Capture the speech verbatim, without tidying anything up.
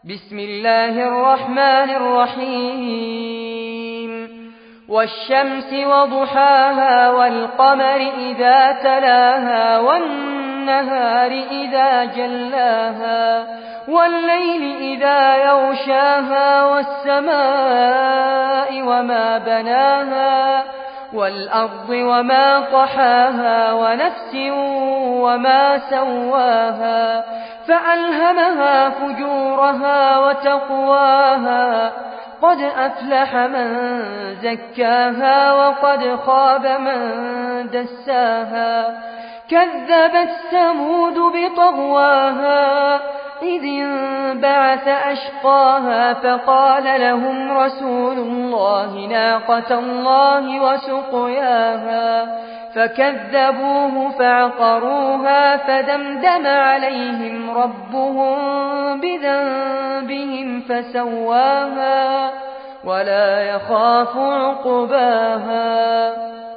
بسم الله الرحمن الرحيم والشمس وضحاها والقمر إذا تلاها والنهار إذا جلاها والليل إذا يغشاها والسماء وما بناها والأرض وما طحاها ونفس وما سواها فألهمها فجورها وتقواها قد أفلح من زكاها وقد خاب من دساها كذبت ثمود بطغواها إذ انبعث أشقاها فقال لهم رسول الله ناقة الله وسقياها فكذبوه فعقروها فدمدم عليهم ربهم بذنبهم فسواها ولا يخاف عقباها